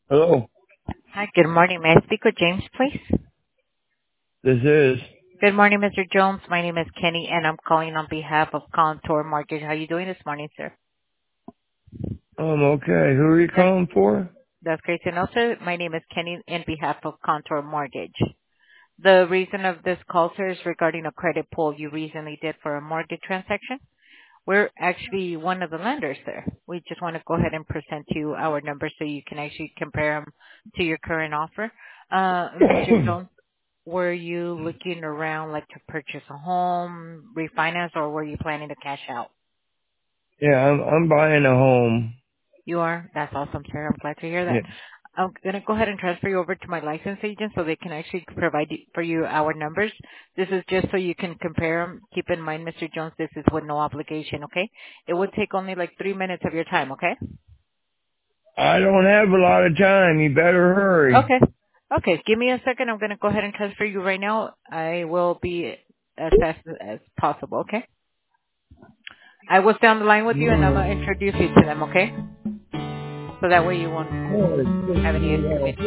Hello, Hi, good morning. May I speak with James, please? this is. Good morning, Mr. Jones. My name is Kenny, and I'm calling on behalf of Contour Mortgage. How are you doing this morning, sir? I'm okay. Who are you That's, calling for? that's great to know, sir. My name is Kenny on behalf of Contour Mortgage. The reason of this call, sir, is regarding a credit pull you recently did for a mortgage transaction. We're actually one of the lenders there. We just want to go ahead and present you our numbers so you can actually compare them to your current offer. Mr. Jones, were you looking around like to purchase a home, refinance, or were you planning to cash out? Yeah, I'm buying a home. You are? That's awesome, sir. I'm glad to hear Yeah, that. I'm going to go ahead and transfer you over to my license agent so they can actually provide for you our numbers. This is just so you can compare them. Keep in mind, Mr. Jones, this is with no obligation, okay? It would take only like 3 minutes of your time, okay? I don't have a lot of time. You better hurry. Okay. Okay, give me a second. I'm going to go ahead and transfer you right now. I will be as fast as possible, okay? I will stay on the line with you and I'm going to introduce you to them, okay? So that way you won't Oh, it's just have any me issue now. with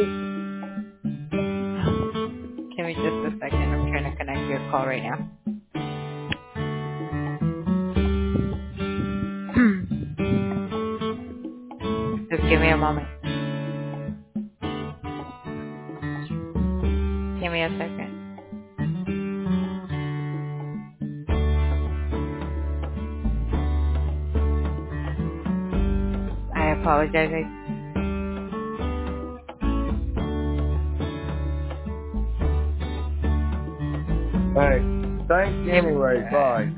Give me just a second. I'm trying to connect your call right now. Just give me a moment. Give me a second. I apologize. Hey, thanks Give, anyway. Bye.